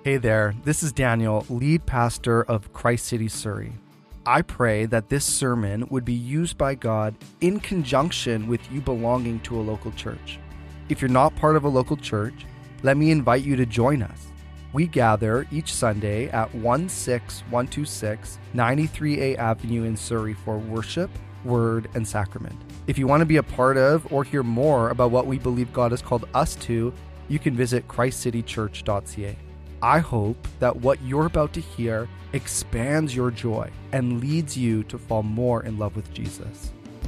Hey there, this is Daniel, lead pastor of Christ City, Surrey. I pray that this sermon would be used by God in conjunction with you belonging to a local church. If you're not part of a local church, let me invite you to join us. We gather each Sunday at 16126 93A Avenue in Surrey for worship, word, and sacrament. If you want to be a part of or hear more about what we believe God has called us to, you can visit christcitychurch.ca. I hope that what you're about to hear expands your joy and leads you to fall more in love with Jesus.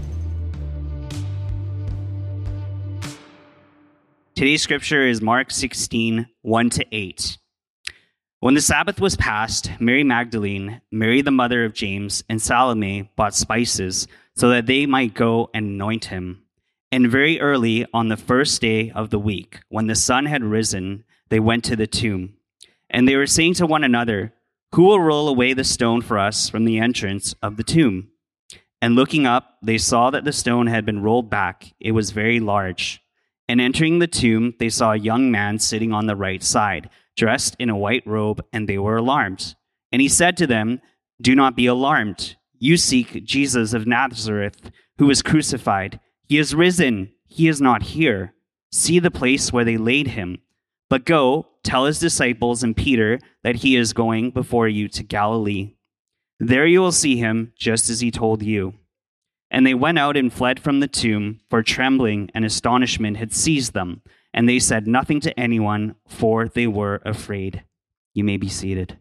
Today's scripture is Mark 16, 1-8. When the Sabbath was past, Mary Magdalene, Mary the mother of James, and Salome bought spices so that they might go and anoint him. And very early on the first day of the week, when the sun had risen, they went to the tomb. And they were saying to one another, "Who will roll away the stone for us from the entrance of the tomb?" And looking up, they saw that the stone had been rolled back. It was very large. And entering the tomb, they saw a young man sitting on the right side, dressed in a white robe, and they were alarmed. And he said to them, "Do not be alarmed. You seek Jesus of Nazareth, who was crucified. He is risen. He is not here. See the place where they laid him. But go, tell his disciples and Peter that he is going before you to Galilee. There you will see him, just as he told you." And they went out and fled from the tomb, for trembling and astonishment had seized them, and they said nothing to anyone, for they were afraid. You may be seated.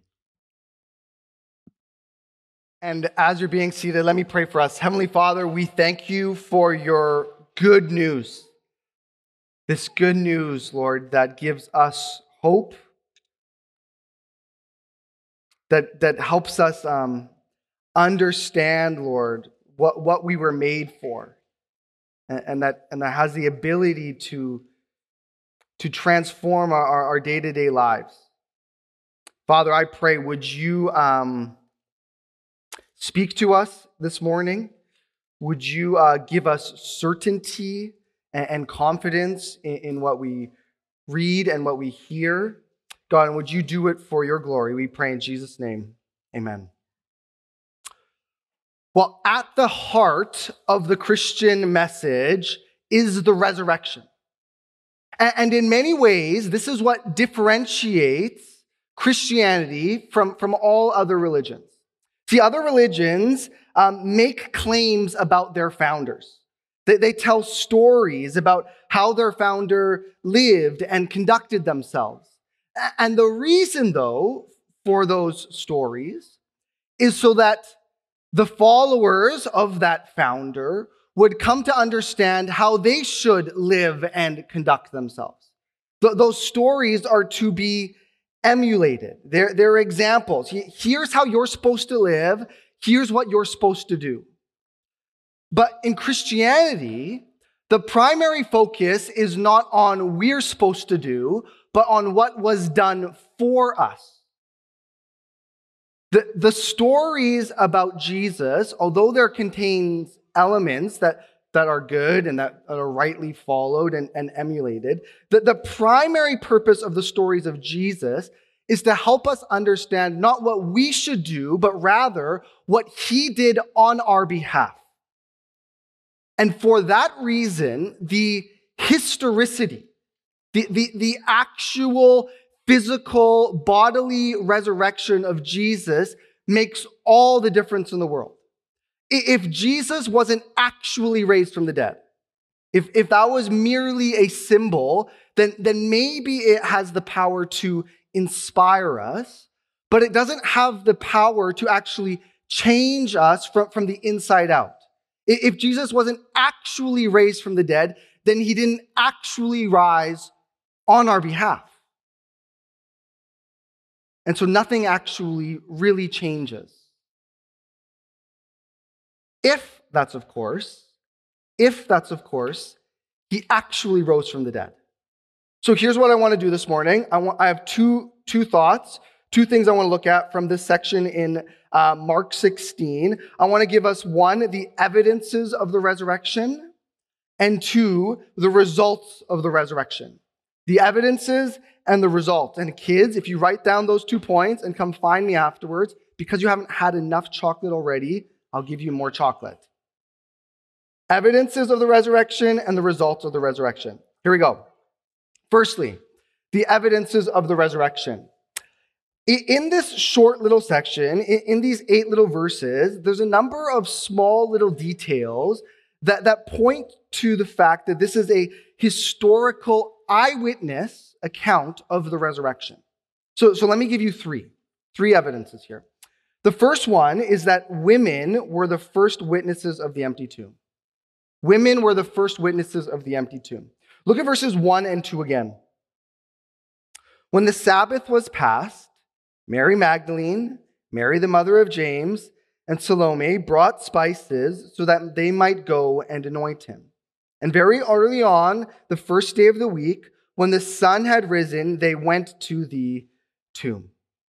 And as you're being seated, let me pray for us. Heavenly Father, we thank you for your good news. This good news, Lord, that gives us hope, that helps us understand, Lord, what we were made for, and that has the ability to transform our day-to-day lives. Father, I pray, would you speak to us this morning? Would you give us certainty and confidence in what we read and what we hear? God, and would you do it for your glory? We pray in Jesus' name. Amen. Well, at the heart of the Christian message is the resurrection. And in many ways, this is what differentiates Christianity from all other religions. See, other religions make claims about their founders. They tell stories about how their founder lived and conducted themselves. And the reason, though, for those stories is so that the followers of that founder would come to understand how they should live and conduct themselves. Those stories are to be emulated. They're examples. Here's how you're supposed to live. Here's what you're supposed to do. But in Christianity, the primary focus is not on what we're supposed to do, but on what was done for us. The stories about Jesus, although there contains elements that are good and that are rightly followed and emulated, the primary purpose of the stories of Jesus is to help us understand not what we should do, but rather what he did on our behalf. And for that reason, the historicity, the actual physical bodily resurrection of Jesus makes all the difference in the world. If Jesus wasn't actually raised from the dead, if that was merely a symbol, then maybe it has the power to inspire us, but it doesn't have the power to actually change us from the inside out. If Jesus wasn't actually raised from the dead, then he didn't actually rise on our behalf. And so nothing actually really changes. If that's of course, he actually rose from the dead. So here's what I want to do this morning. I have two thoughts, two things I want to look at from this section in Mark 16. I want to give us, one, the evidences of the resurrection, and two, the results of the resurrection. The evidences and the results. And kids, if you write down those 2 points and come find me afterwards, because you haven't had enough chocolate already, I'll give you more chocolate. Evidences of the resurrection and the results of the resurrection. Here we go. Firstly, the evidences of the resurrection. In this short little section, in these 8 little verses, there's a number of small little details that point to the fact that this is a historical eyewitness account of the resurrection. So let me give you three evidences here. The first one is that women were the first witnesses of the empty tomb. Women were the first witnesses of the empty tomb. Look at verses 1 and 2 again. When the Sabbath was past, Mary Magdalene, Mary the mother of James, and Salome brought spices so that they might go and anoint him. And very early on, the first day of the week, when the sun had risen, they went to the tomb.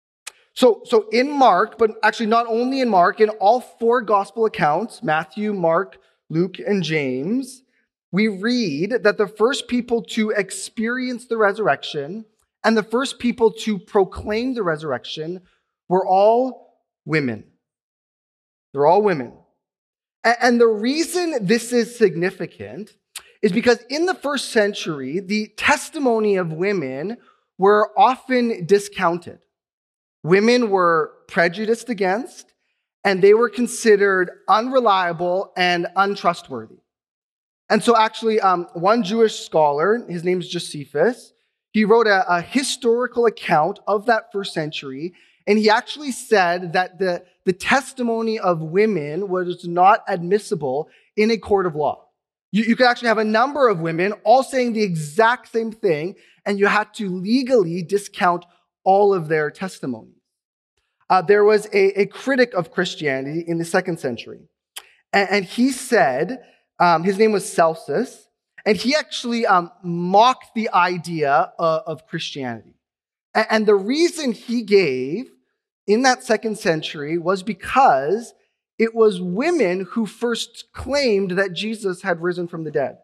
So in Mark, but actually not only in Mark, in all 4 gospel accounts, Matthew, Mark, Luke, and James, we read that the first people to experience the resurrection and the first people to proclaim the resurrection were all women. They're all women. And the reason this is significant is because in the first century, the testimony of women were often discounted. Women were prejudiced against, and they were considered unreliable and untrustworthy. And so actually, one Jewish scholar, his name is Josephus, he wrote a historical account of that first century, and he actually said that the testimony of women was not admissible in a court of law. You could actually have a number of women all saying the exact same thing, and you had to legally discount all of their testimonies. There was a critic of Christianity in the 2nd century, and he said, his name was Celsus, and he actually mocked the idea of Christianity. And the reason he gave in that 2nd century was because it was women who first claimed that Jesus had risen from the dead.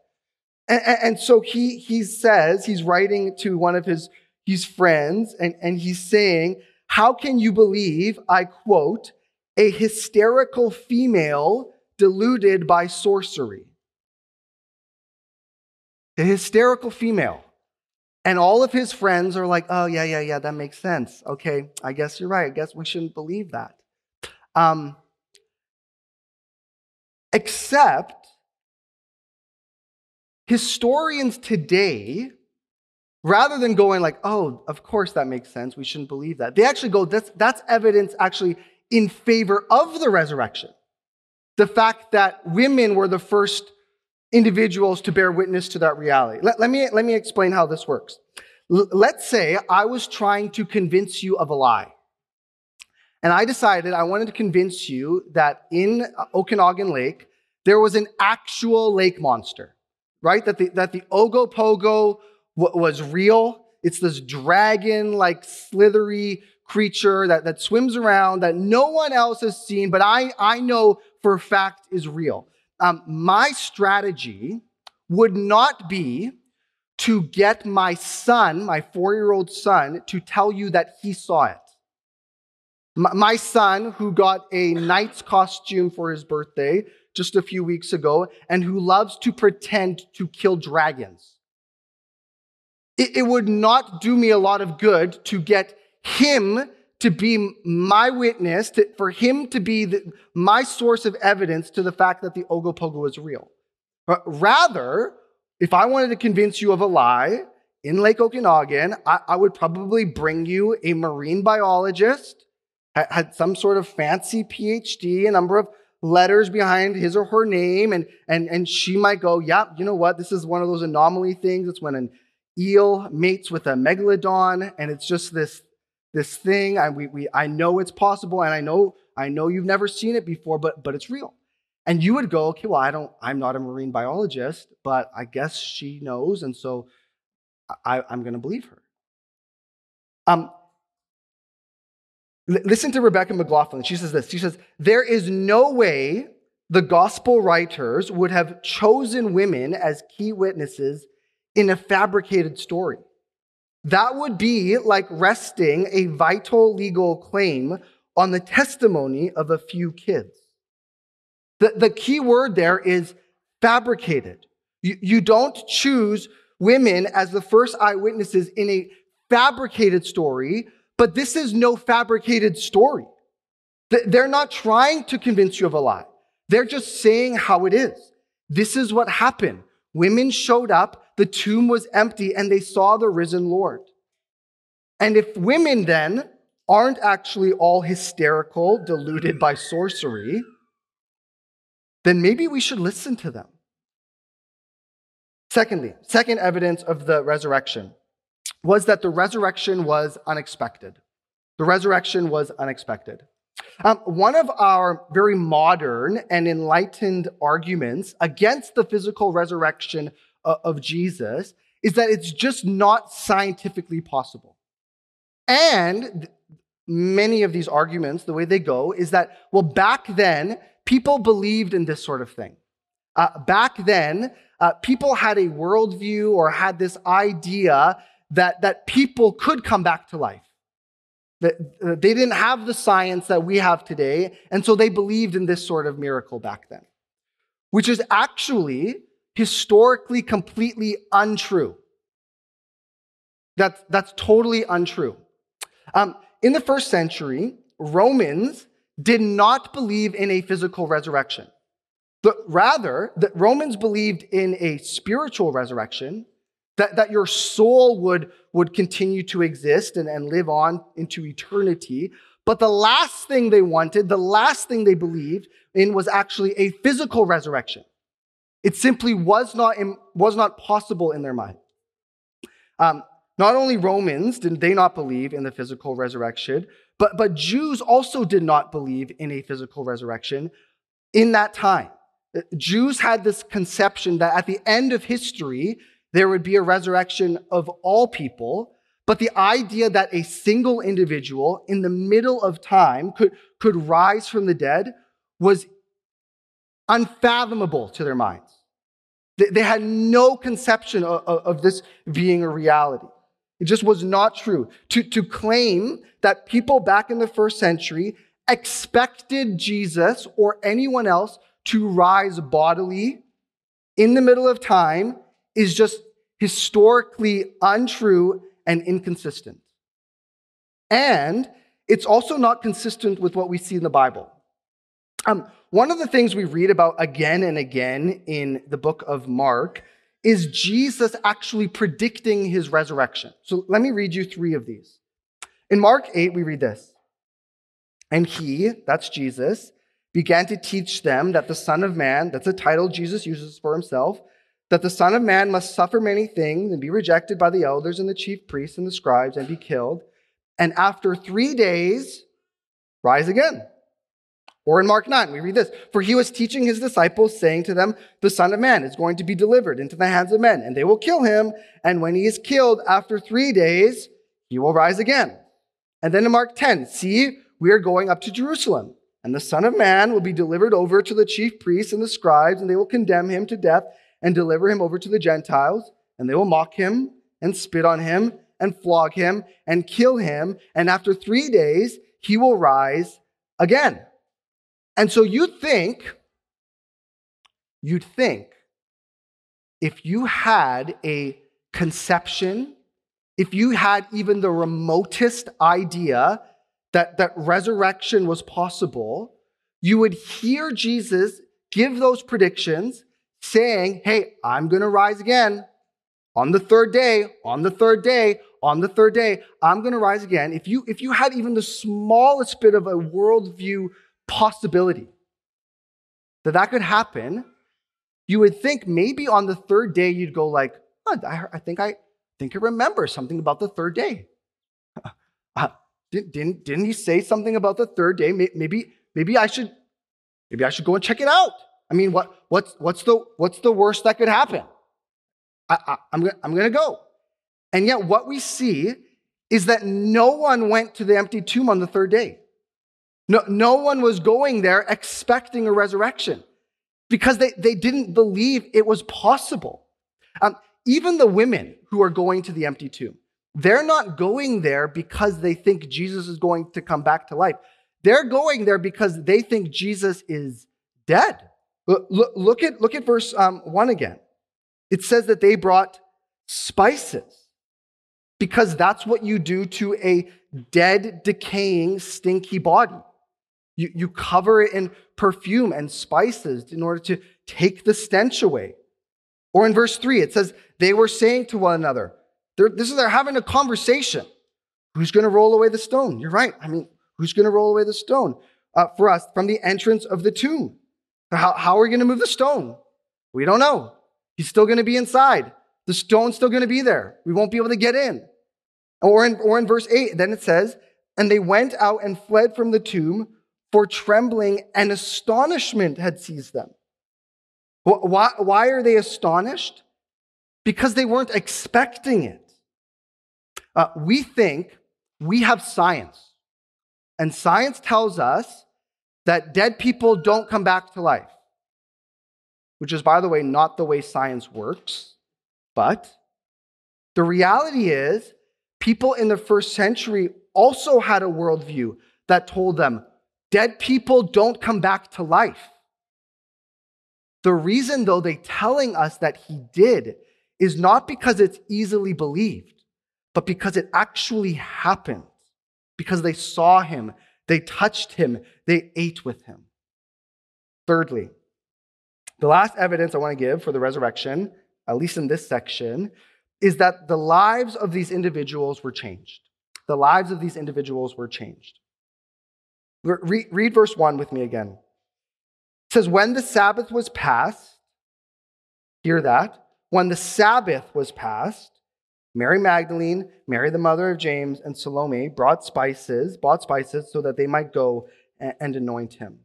And so he says, he's writing to one of his friends, and he's saying, "How can you believe," I quote, "a hysterical female deluded by sorcery?" A hysterical female. And all of his friends are like, "Oh, yeah, that makes sense. Okay, I guess you're right. I guess we shouldn't believe that." Except historians today, rather than going like, "Oh, of course that makes sense. We shouldn't believe that," they actually go, that's evidence actually in favor of the resurrection. The fact that women were the first individuals to bear witness to that reality. Let me explain how this works. Let's say I was trying to convince you of a lie. And I decided I wanted to convince you that in Okanagan Lake, there was an actual lake monster, right? That the Ogopogo was real. It's this dragon-like slithery creature that swims around that no one else has seen, but I know for a fact is real. My strategy would not be to get my son, my 4-year-old son, to tell you that he saw it. My son, who got a knight's costume for his birthday just a few weeks ago, and who loves to pretend to kill dragons. It would not do me a lot of good to get him to be my witness, for him to be my source of evidence to the fact that the Ogopogo is real. But rather, if I wanted to convince you of a lie in Lake Okanagan, I would probably bring you a marine biologist, had some sort of fancy PhD, a number of letters behind his or her name, and she might go, "Yeah, you know what? This is one of those anomaly things. It's when an eel mates with a megalodon, and it's just this thing. I know it's possible, and I know you've never seen it before, but it's real." And you would go, "Okay, well, I'm not a marine biologist, but I guess she knows, and so I'm going to believe her." Listen to Rebecca McLaughlin. She says this. She says, "There is no way the gospel writers would have chosen women as key witnesses in a fabricated story. That would be like resting a vital legal claim on the testimony of a few kids. The key word there is fabricated. You don't choose women as the first eyewitnesses in a fabricated story, but this is no fabricated story. They're not trying to convince you of a lie. They're just saying how it is. This is what happened. Women showed up, the tomb was empty, and they saw the risen Lord. And if women then aren't actually all hysterical, deluded by sorcery, then maybe we should listen to them. Secondly, second evidence of the resurrection was that the resurrection was unexpected. The resurrection was unexpected. One of our very modern and enlightened arguments against the physical resurrection of Jesus is that it's just not scientifically possible. And many of these arguments, the way they go, is that, well, back then, people believed in this sort of thing. Back then, people had a worldview or had this idea that people could come back to life. They didn't have the science that we have today, and so they believed in this sort of miracle back then, which is actually historically completely untrue. That's totally untrue. In the first century, Romans did not believe in a physical resurrection. But rather, that Romans believed in a spiritual resurrection, that your soul would continue to exist and live on into eternity. But the last thing they wanted, the last thing they believed in was actually a physical resurrection. It simply was not possible in their mind. Not only Romans did they not believe in the physical resurrection, but Jews also did not believe in a physical resurrection in that time. Jews had this conception that at the end of history, there would be a resurrection of all people, but the idea that a single individual in the middle of time could rise from the dead was unfathomable to their minds. They had no conception of this being a reality. It just was not true. To claim that people back in the first century expected Jesus or anyone else to rise bodily in the middle of time is just historically untrue and inconsistent. And it's also not consistent with what we see in the Bible. One of the things we read about again and again in the book of Mark is Jesus actually predicting his resurrection. So let me read you 3 of these. In Mark 8, we read this. And he, that's Jesus, began to teach them that the Son of Man, that's a title Jesus uses for himself, that the Son of Man must suffer many things and be rejected by the elders and the chief priests and the scribes and be killed, and after 3 days, rise again. Or in Mark 9, we read this. For he was teaching his disciples, saying to them, the Son of Man is going to be delivered into the hands of men, and they will kill him, and when he is killed, after 3 days, he will rise again. And then in Mark 10, see, we are going up to Jerusalem, and the Son of Man will be delivered over to the chief priests and the scribes, and they will condemn him to death and deliver him over to the Gentiles, and they will mock him and spit on him and flog him and kill him, and after 3 days, he will rise again. And so you'd think, if you had a conception, if you had even the remotest idea that resurrection was possible, you would hear Jesus give those predictions saying, hey, I'm going to rise again on the 3rd day, on the 3rd day, on the 3rd day, I'm going to rise again. If you had even the smallest bit of a worldview possibility that could happen, you would think maybe on the 3rd day you'd go like, oh, I think I remember something about the 3rd day. Didn't he say something about the 3rd day? Maybe I should go and check it out. I mean, what's the worst that could happen? I'm gonna go. And yet what we see is that no one went to the empty tomb on the 3rd day. No one was going there expecting a resurrection because they didn't believe it was possible. Even the women who are going to the empty tomb, they're not going there because they think Jesus is going to come back to life. They're going there because they think Jesus is dead. Look at verse 1 again. It says that they brought spices because that's what you do to a dead, decaying, stinky body. You cover it in perfume and spices in order to take the stench away. Or in verse 3, it says, they were saying to one another, they're having a conversation. Who's going to roll away the stone? You're right. Who's going to roll away the stone for us from the entrance of the tomb? How are we going to move the stone? We don't know. He's still going to be inside. The stone's still going to be there. We won't be able to get in. Or in verse 8, then it says, and they went out and fled from the tomb, for trembling and astonishment had seized them. Why are they astonished? Because they weren't expecting it. We think we have science. And science tells us that dead people don't come back to life. Which is, by the way, not the way science works. But the reality is, people in the first century also had a worldview that told them, dead people don't come back to life. The reason, though, they're telling us that he did is not because it's easily believed, but because it actually happened. Because they saw him, they touched him, they ate with him. Thirdly, the last evidence I want to give for the resurrection, at least in this section, is that the lives of these individuals were changed. The lives of these individuals were changed. Read verse 1 with me again. It says, when the Sabbath was passed, hear that, when the Sabbath was passed, Mary Magdalene, Mary the mother of James, and Salome bought spices so that they might go and anoint him.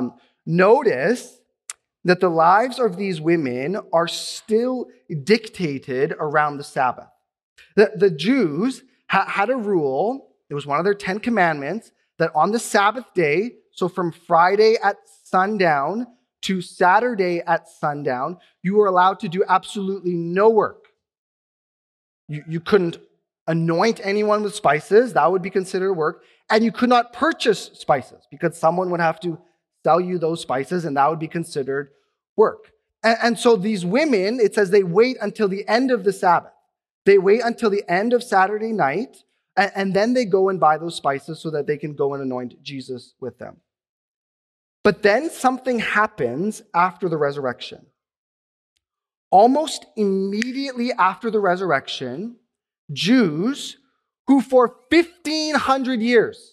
Notice that the lives of these women are still dictated around the Sabbath. The Jews had a rule, it was one of their 10 commandments, that on the Sabbath day, so from Friday at sundown to Saturday at sundown, you were allowed to do absolutely no work. You couldn't anoint anyone with spices, that would be considered work, and you could not purchase spices because someone would have to sell you those spices and that would be considered work. And so these women, it says they wait until the end of the Sabbath. They wait until the end of Saturday night and then they go and buy those spices so that they can go and anoint Jesus with them. But then something happens after the resurrection. Almost immediately after the resurrection, Jews who for 1,500 years,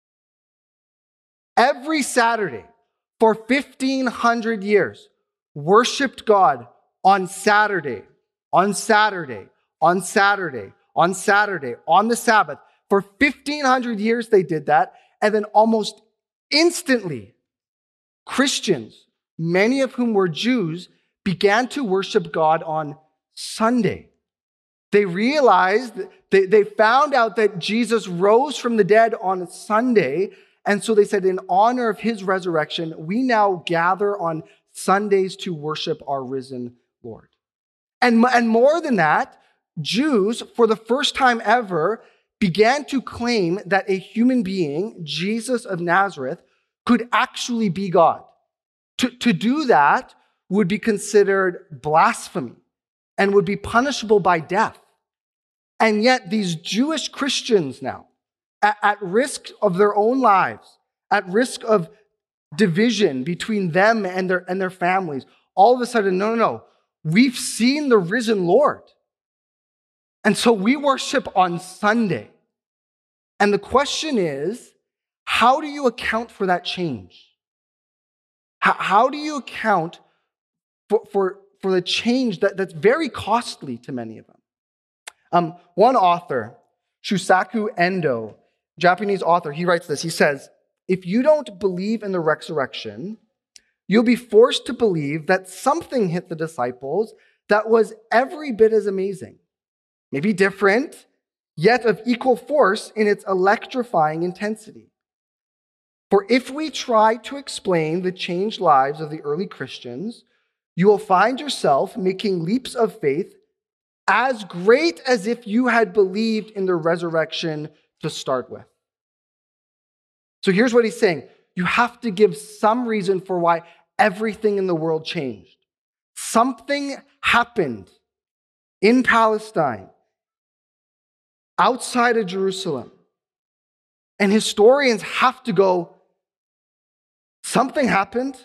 every Saturday for 1,500 years, worshiped God on Saturday, on Saturday, on Saturday, on Saturday, on the Sabbath. For 1,500 years they did that, and then almost instantly, Christians, many of whom were Jews, began to worship God on Sunday. They realized, they found out that Jesus rose from the dead on Sunday, and so they said, in honor of his resurrection, we now gather on Sundays to worship our risen Lord. And more than that, Jews, for the first time ever, began to claim that a human being, Jesus of Nazareth, could actually be God. To do that would be considered blasphemy and would be punishable by death. And yet these Jewish Christians now, at risk of their own lives, at risk of division between them and their families, all of a sudden, no, we've seen the risen Lord. And so we worship on Sunday. And the question is, how do you account for that change? How do you account for the change that's very costly to many of them? One author, Shusaku Endo, Japanese author, he writes this. He says, if you don't believe in the resurrection, you'll be forced to believe that something hit the disciples that was every bit as amazing, maybe different, yet of equal force in its electrifying intensity. For if we try to explain the changed lives of the early Christians, you will find yourself making leaps of faith as great as if you had believed in the resurrection to start with. So here's what he's saying. You have to give some reason for why everything in the world changed. Something happened in Palestine, outside of Jerusalem. And historians have to go, something happened?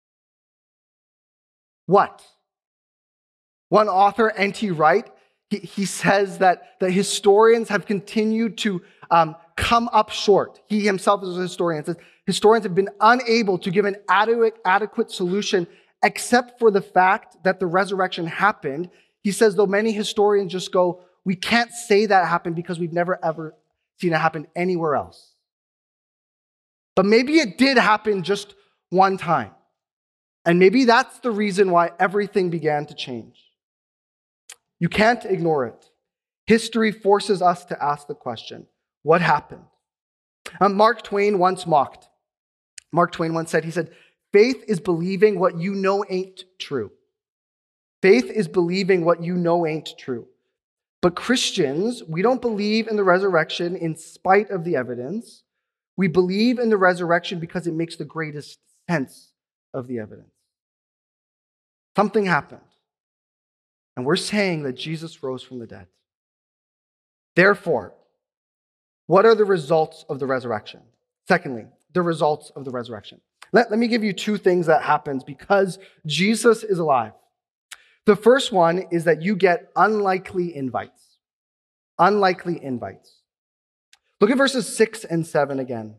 What? One author, N.T. Wright, he says that the historians have continued to come up short. He himself is a historian. Says historians have been unable to give an adequate solution except for the fact that the resurrection happened. He says, though many historians just go, we can't say that happened because we've never ever seen it happen anywhere else. But maybe it did happen just one time. And maybe that's the reason why everything began to change. You can't ignore it. History forces us to ask the question, what happened? Mark Twain once mocked. Mark Twain once said, he said, faith is believing what you know ain't true. Faith is believing what you know ain't true. But Christians, we don't believe in the resurrection in spite of the evidence. We believe in the resurrection because it makes the greatest sense of the evidence. Something happened. And we're saying that Jesus rose from the dead. Therefore, what are the results of the resurrection? Secondly, the results of the resurrection. Let me give you two things that happens because Jesus is alive. The first one is that you get unlikely invites. Unlikely invites. Look at verses 6 and 7 again.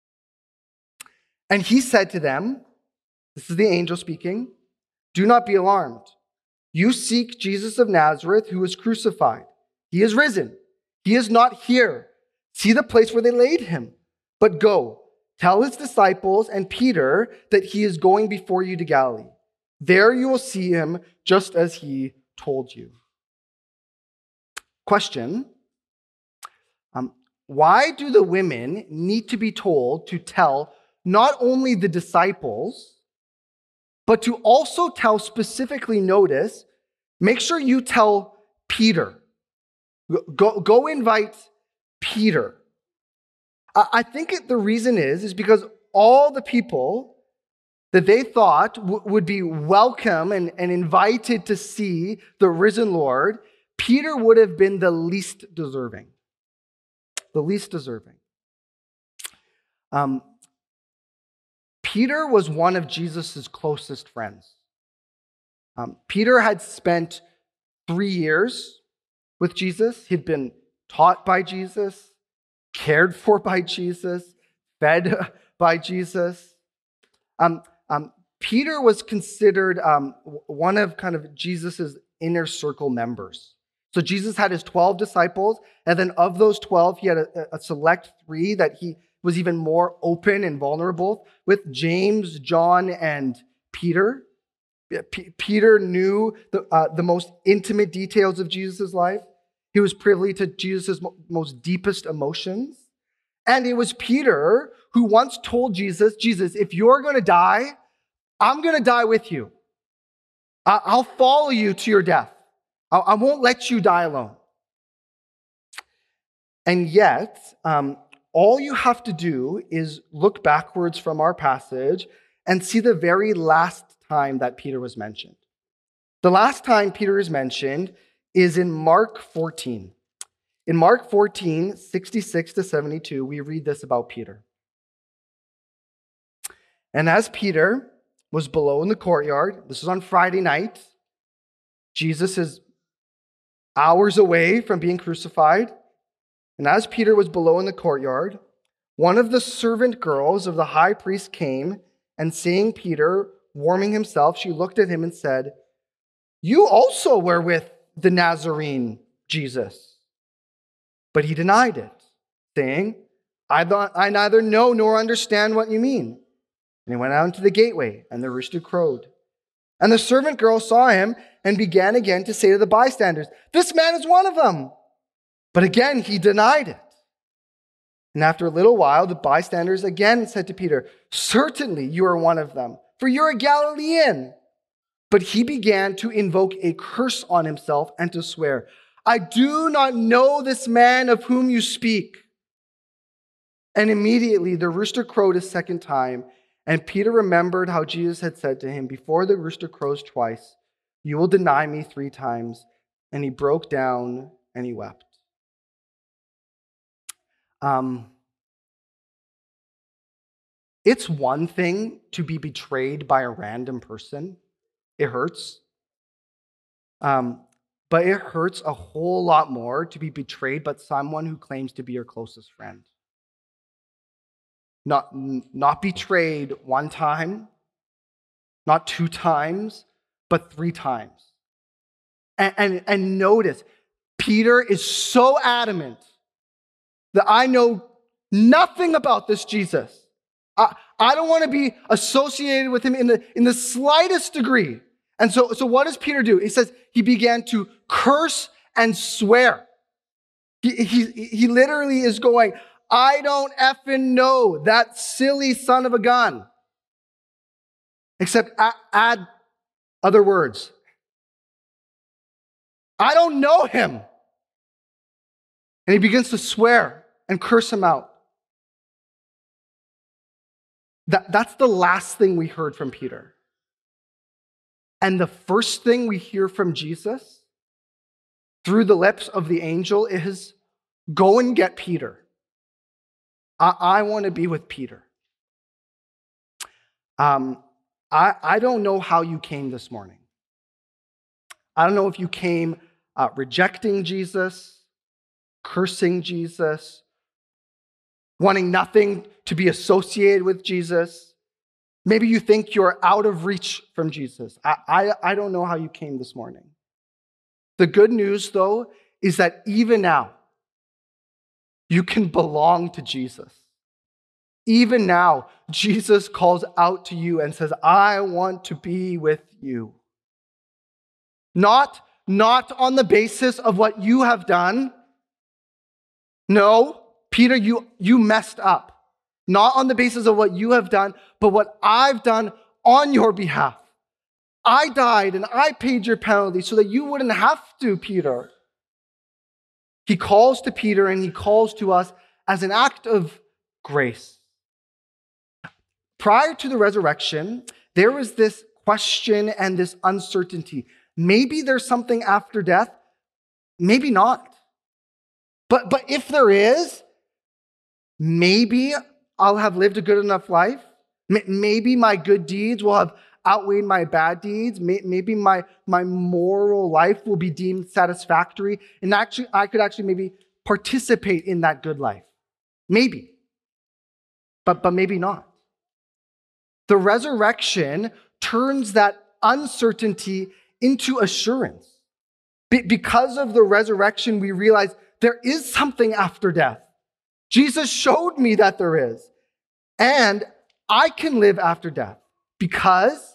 And he said to them, this is the angel speaking, do not be alarmed. You seek Jesus of Nazareth who was crucified. He is risen. He is not here. See the place where they laid him. But go, tell his disciples and Peter that he is going before you to Galilee. There you will see him just as he told you. Question. Why do the women need to be told to tell not only the disciples, but to also tell specifically, notice, make sure you tell Peter. Go invite Peter. I think the reason is because all the people that they thought would be welcome and invited to see the risen Lord, Peter would have been the least deserving. The least deserving. Peter was one of Jesus' closest friends. Peter had spent 3 years with Jesus. He'd been taught by Jesus, cared for by Jesus, fed by Jesus. Peter was considered one of kind of Jesus' inner circle members. So Jesus had his 12 disciples, and then of those 12, he had a select 3 that he was even more open and vulnerable with, James, John, and Peter. Peter knew the most intimate details of Jesus' life. He was privy to Jesus' most deepest emotions. And it was Peter who once told Jesus, if you're going to die, I'm going to die with you. I'll follow you to your death. I won't let you die alone. And yet, all you have to do is look backwards from our passage and see the very last time that Peter was mentioned. The last time Peter is mentioned is in Mark 14. In Mark 14, 66 to 72, we read this about Peter. And as Peter was below in the courtyard, this is on Friday night, Jesus is hours away from being crucified. And as Peter was below in the courtyard, one of the servant girls of the high priest came, and seeing Peter warming himself, she looked at him and said, "You also were with the Nazarene Jesus." But he denied it, saying, I neither know nor understand what you mean. And he went out into the gateway, and the rooster crowed. And the servant girl saw him and began again to say to the bystanders, "This man is one of them." But again he denied it. And after a little while, the bystanders again said to Peter, "Certainly you are one of them, for you're a Galilean." But he began to invoke a curse on himself and to swear, "I do not know this man of whom you speak." And immediately the rooster crowed a second time, and Peter remembered how Jesus had said to him, "Before the rooster crows twice, you will deny me 3 times." And he broke down and he wept. It's one thing to be betrayed by a random person. It hurts. But it hurts a whole lot more to be betrayed by someone who claims to be your closest friend. Not betrayed 1 time, not 2 times, but 3 times. And notice, Peter is so adamant that I know nothing about this Jesus. I don't want to be associated with him in the slightest degree. And so what does Peter do? He says he began to curse and swear. He literally is going, "I don't effing know that silly son of a gun." Except add other words. "I don't know him." And he begins to swear and curse him out. That's the last thing we heard from Peter. And the first thing we hear from Jesus through the lips of the angel is, "Go and get Peter. I want to be with Peter." I don't know how you came this morning. I don't know if you came rejecting Jesus, cursing Jesus, wanting nothing to be associated with Jesus. Maybe you think you're out of reach from Jesus. I don't know how you came this morning. The good news, though, is that even now, you can belong to Jesus. Even now, Jesus calls out to you and says, "I want to be with you." Not on the basis of what you have done. No, Peter, you messed up. Not on the basis of what you have done, but what I've done on your behalf. I died and I paid your penalty so that you wouldn't have to, Peter. He calls to Peter and he calls to us as an act of grace. Prior to the resurrection, there was this question and this uncertainty. Maybe there's something after death, maybe not. But if there is, maybe I'll have lived a good enough life. Maybe my good deeds will have outweighed my bad deeds. Maybe my moral life will be deemed satisfactory. And actually, I could actually maybe participate in that good life. Maybe. But maybe not. The resurrection turns that uncertainty into assurance. Because of the resurrection, we realize there is something after death. Jesus showed me that there is. And I can live after death because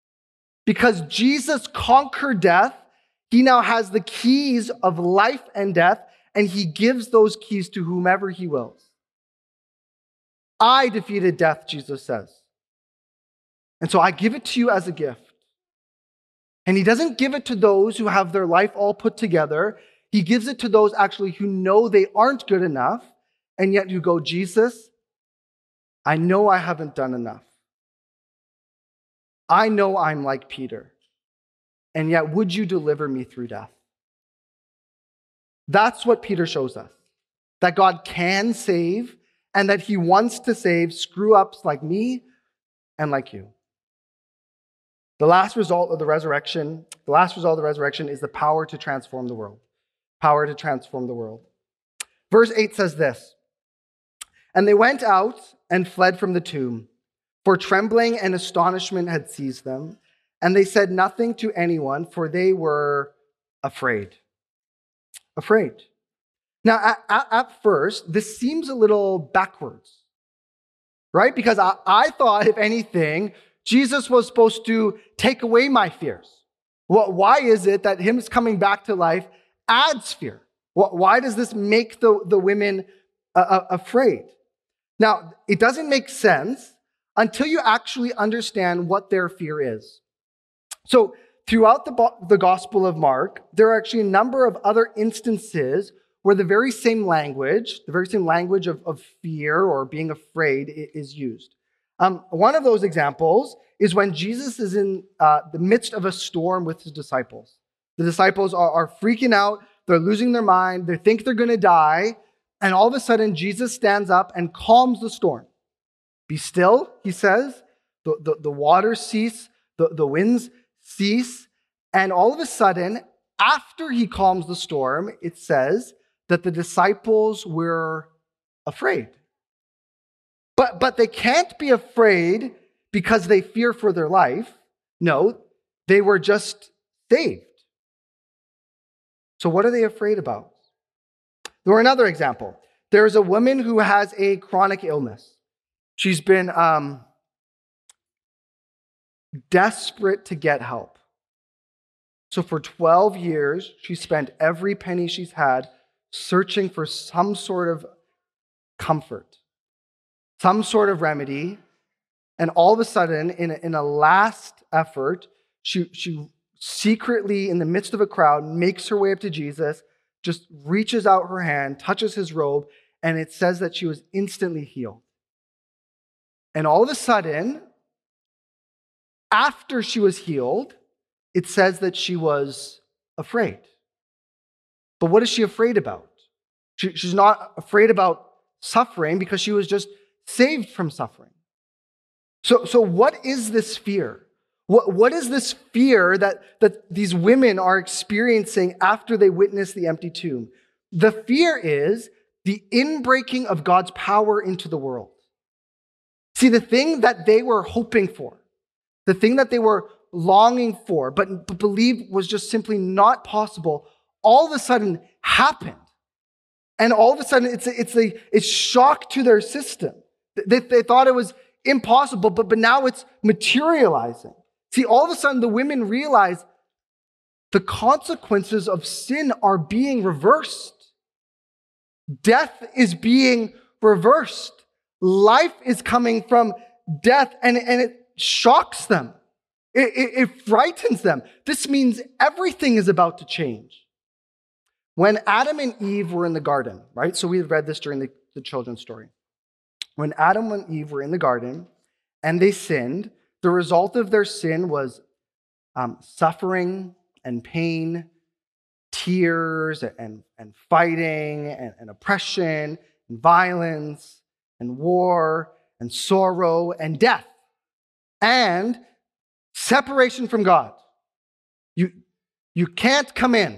Jesus conquered death. He now has the keys of life and death, and he gives those keys to whomever he wills. I defeated death, Jesus says. And so I give it to you as a gift. And he doesn't give it to those who have their life all put together. He gives it to those actually who know they aren't good enough, and yet you go, "Jesus, I know I haven't done enough. I know I'm like Peter, and yet would you deliver me through death?" That's what Peter shows us, that God can save and that he wants to save screw-ups like me and like you. The last result of the resurrection is the power to transform the world. Power to transform the world. Verse 8 says this, "And they went out and fled from the tomb, for trembling and astonishment had seized them, and they said nothing to anyone, for they were afraid." Afraid. Now, at first, this seems a little backwards, right? Because I thought, if anything, Jesus was supposed to take away my fears. Why is it that him coming back to life adds fear? Why does this make the women afraid? Now, it doesn't make sense until you actually understand what their fear is. So throughout the Gospel of Mark, there are actually a number of other instances where the very same language of fear or being afraid is used. One of those examples is when Jesus is in the midst of a storm with his disciples. The disciples are freaking out. They're losing their mind. They think they're going to die. And all of a sudden, Jesus stands up and calms the storm. Be still, he says. The waters cease. The winds cease. And all of a sudden, after he calms the storm, it says that the disciples were afraid. But they can't be afraid because they fear for their life. No, they were just saved. So what are they afraid about? Or another example. There's a woman who has a chronic illness. She's been desperate to get help. So for 12 years, she spent every penny she's had searching for some sort of comfort, some sort of remedy. And all of a sudden, in a last effort, she secretly, in the midst of a crowd, makes her way up to Jesus, just reaches out her hand, touches his robe, and it says that she was instantly healed. And all of a sudden, after she was healed, it says that she was afraid. But what is she afraid about? She's not afraid about suffering because she was just saved from suffering. So what is this fear? What is this fear that these women are experiencing after they witness the empty tomb? The fear is the inbreaking of God's power into the world. See, the thing that they were hoping for, the thing that they were longing for, but believed was just simply not possible, all of a sudden happened. And all of a sudden, it's shock to their system. They thought it was impossible, but now it's materializing. See, all of a sudden, the women realize the consequences of sin are being reversed. Death is being reversed. Life is coming from death, and it shocks them. It frightens them. This means everything is about to change. When Adam and Eve were in the garden, right? So we read this during the children's story. When Adam and Eve were in the garden and they sinned, the result of their sin was suffering and pain, tears and fighting and oppression and violence and war and sorrow and death and separation from God. You can't come in.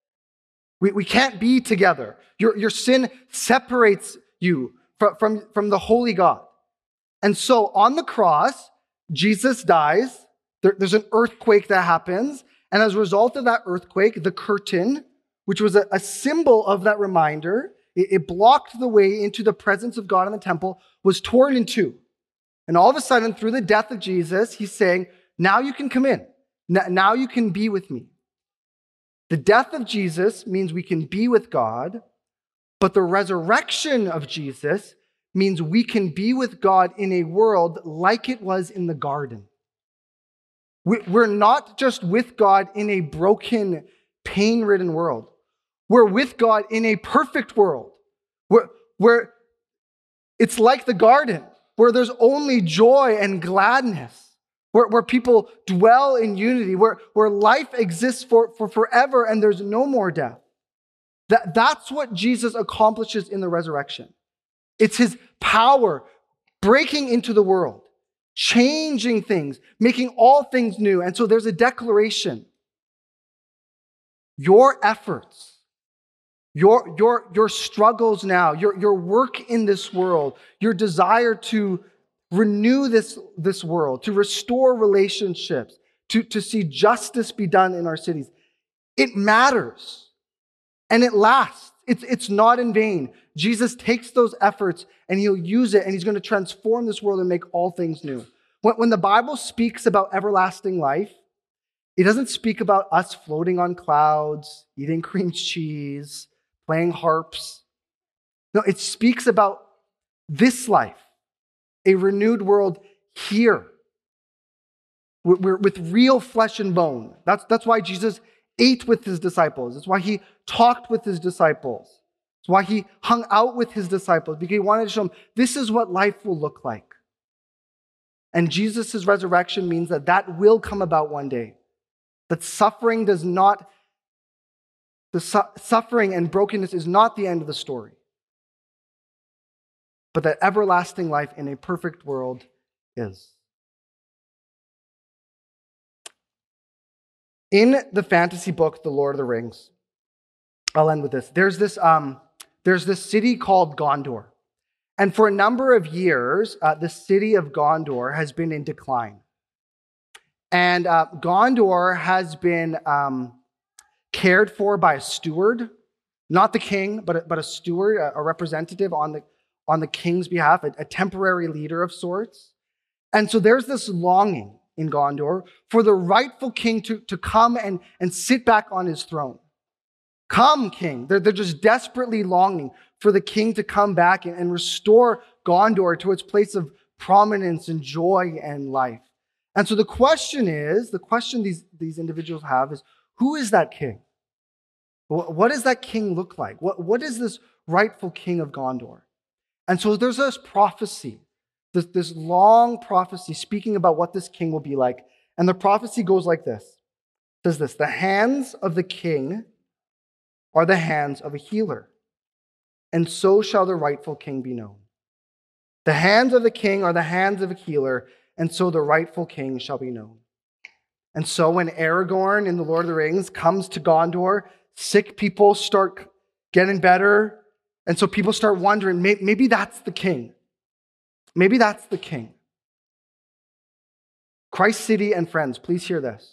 We can't be together. Your sin separates you from the holy God. And so on the cross, Jesus dies. There's an earthquake that happens. And as a result of that earthquake, the curtain, which was a symbol of that reminder, it blocked the way into the presence of God in the temple, was torn in two. And all of a sudden, through the death of Jesus, he's saying, now you can come in. Now you can be with me. The death of Jesus means we can be with God, but the resurrection of Jesus means we can be with God in a world like it was in the garden. We're not just with God in a broken, pain-ridden world. We're with God in a perfect world where it's like the garden, where there's only joy and gladness, where people dwell in unity, where life exists for forever and there's no more death. That's what Jesus accomplishes in the resurrection. It's his power breaking into the world, changing things, making all things new. And so there's a declaration. Your efforts, your struggles now, your work in this world, your desire to renew this world, to restore relationships, to see justice be done in our cities, it matters and it lasts. It's not in vain. Jesus takes those efforts and he'll use it and he's going to transform this world and make all things new. When the Bible speaks about everlasting life, it doesn't speak about us floating on clouds, eating cream cheese, playing harps. No, it speaks about this life, a renewed world here. We're with real flesh and bone. That's why Jesus ate with his disciples. That's why he talked with his disciples. That's why he hung out with his disciples, because he wanted to show them this is what life will look like. And Jesus' resurrection means that will come about one day. That suffering suffering and brokenness is not the end of the story. But that everlasting life in a perfect world is. In the fantasy book, The Lord of the Rings, I'll end with this. There's this city called Gondor. And for a number of years, the city of Gondor has been in decline. And Gondor has been cared for by a steward, not the king, but a steward, a representative on the king's behalf, a temporary leader of sorts. And so there's this longing in Gondor for the rightful king to come and sit back on his throne. Come, king. They're just desperately longing for the king to come back and restore Gondor to its place of prominence and joy and life. And so the question these individuals have is, who is that king? What does that king look like? What is this rightful king of Gondor? And so there's this prophecy, this long prophecy speaking about what this king will be like. And the prophecy goes like this. It says this: the hands of the king are the hands of a healer, and so shall the rightful king be known. The hands of the king are the hands of a healer, and so the rightful king shall be known. And so when Aragorn in The Lord of the Rings comes to Gondor, sick people start getting better, and so people start wondering, maybe that's the king. Maybe that's the king. Christ City and friends, please hear this.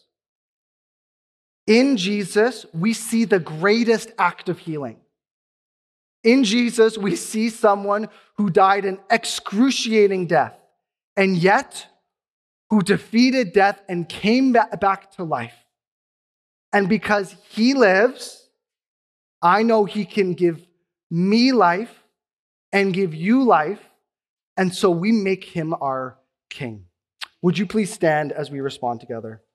In Jesus, we see the greatest act of healing. In Jesus, we see someone who died an excruciating death, and yet who defeated death and came back to life. And because he lives, I know he can give me life and give you life, and so we make him our king. Would you please stand as we respond together?